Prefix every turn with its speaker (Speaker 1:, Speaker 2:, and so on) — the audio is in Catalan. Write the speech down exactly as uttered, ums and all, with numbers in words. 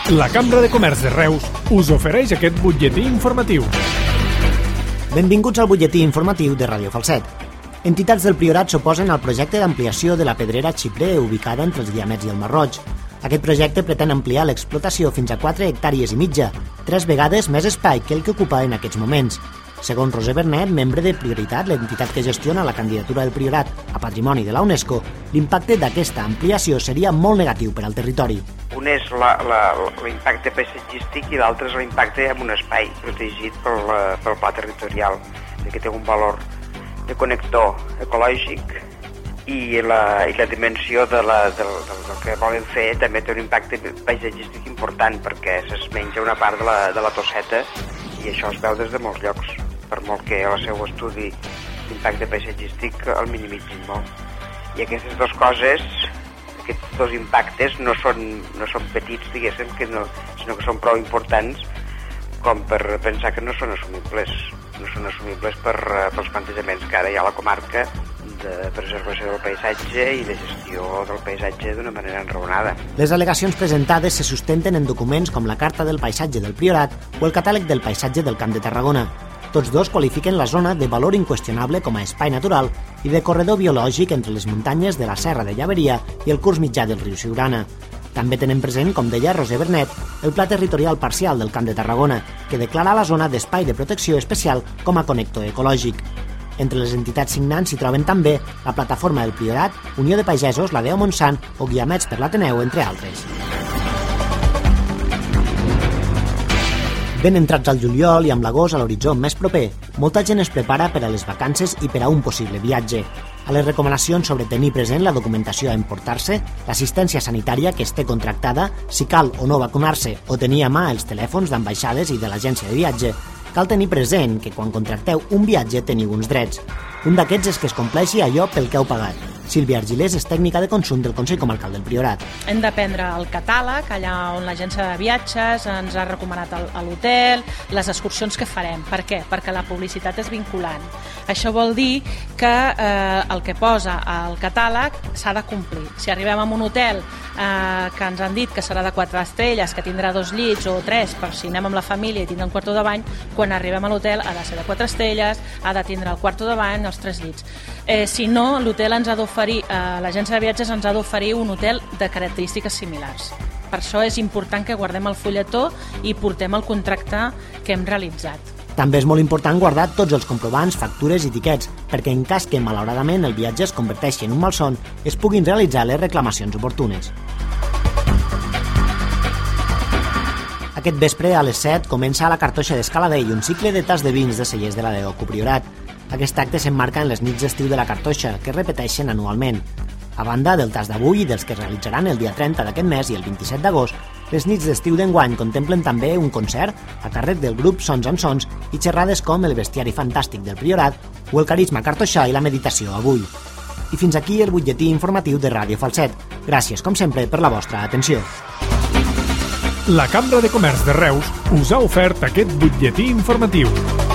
Speaker 1: La Cambra de Comerç de Reus us ofereix aquest butlletí informatiu.
Speaker 2: Benvinguts al butlletí informatiu de Ràdio Falset. Entitats del Priorat s'oposen al projecte d'ampliació de la pedrera Xiprer ubicada entre els Guiamets i el Mar Roig. Aquest projecte pretén ampliar l'explotació fins a quatre hectàrees i mitja, tres vegades més espai que el que ocupa en aquests moments. Segons Roser Bernet, membre de Prioritat, l'entitat que gestiona la candidatura del Priorat a Patrimoni de la UNESCO, l'impacte d'aquesta ampliació seria molt negatiu per al territori.
Speaker 3: Un és l'impacte paisatgístic i l'altre és l'impacte en un espai protegit pel, pel pla territorial, que té un valor de connector ecològic i la, i la dimensió de la, del, del, del que volen fer també té un impacte paisatgístic important perquè es menja una part de la, de la tosseta i això es veu des de molts llocs, per molt que el seu estudi d'impacte paisatgístic el minimitzin molt. I aquestes dues coses, aquests dos impactes no són, no són petits, diguéssim, que no, sinó que són prou importants com per pensar que no són assumibles, no són assumibles per, pels plantejaments que ara hi ha a la comarca de preservació del paisatge i de gestió del paisatge d'una manera enraonada.
Speaker 2: Les al·legacions presentades se sustenten en documents com la Carta del Paisatge del Priorat o el Catàleg del Paisatge del Camp de Tarragona. Tots dos qualifiquen la zona de valor inqüestionable com a espai natural i de corredor biològic entre les muntanyes de la Serra de Llaveria i el curs mitjà del riu Siurana. També tenen present, com deia Roser Bernet, el Pla Territorial Parcial del Camp de Tarragona, que declara la zona d'espai de protecció especial com a connector ecològic. Entre les entitats signants s'hi troben també la Plataforma del Priorat, Unió de Pagesos, la Deo Montsant o Guiamets per l'Ateneu, entre altres. Ben entrats al juliol i amb l'agost a l'horitzó més proper, molta gent es prepara per a les vacances i per a un possible viatge. A les recomanacions sobre tenir present la documentació a emportar-se, l'assistència sanitària que esté contractada, si cal o no vacunar-se o tenir a mà els telèfons d'ambaixades i de l'agència de viatge, cal tenir present que quan contracteu un viatge teniu uns drets. Un d'aquests és que es compleixi allò pel que heu pagat. Sílvia Argilés és tècnica de consum del Consell Comarcal del Priorat.
Speaker 4: Hem de prendre el catàleg, allà on l'agència de viatges ens ha recomanat a l'hotel, les excursions que farem. Per què? Perquè la publicitat és vinculant. Això vol dir que eh, el que posa al catàleg s'ha de complir. Si arribem a un hotel eh, que ens han dit que serà de quatre estrelles, que tindrà dos llits o tres, per si anem amb la família i tindrà un quarto de bany, quan arribem a l'hotel ha de ser de quatre estrelles, ha de tindre el quarto de bany, els tres llits. Eh, si no, l'hotel ens ha d'oferir, eh, l'agència de viatges ens ha d'oferir un hotel de característiques similars. Per això és important que guardem el fulletó i portem el contracte que hem realitzat.
Speaker 2: També és molt important guardar tots els comprovants, factures i tiquets, perquè en cas que, malauradament, el viatge es converteixi en un malson, es puguin realitzar les reclamacions oportunes. Aquest vespre, a les set, comença a la Cartoixa d'Escaladell un cicle de tas de vins de cellers de la Deo Priorat. Aquest acte s'emmarca en les nits d'estiu de la Cartoixa, que es repeteixen anualment. A banda del tas d'avui i dels que es realitzaran el dia trenta d'aquest mes i el vint-i-set d'agost, les nits d'estiu d'enguany contemplen també un concert a càrrec del grup Sons en Sons i xerrades com el bestiari fantàstic del Priorat o el carisma cartoixà i la meditació avui. I fins aquí el butlletí informatiu de Ràdio Falset. Gràcies, com sempre, per la vostra atenció.
Speaker 1: La Cambra de Comerç de Reus us ha ofert aquest butlletí informatiu.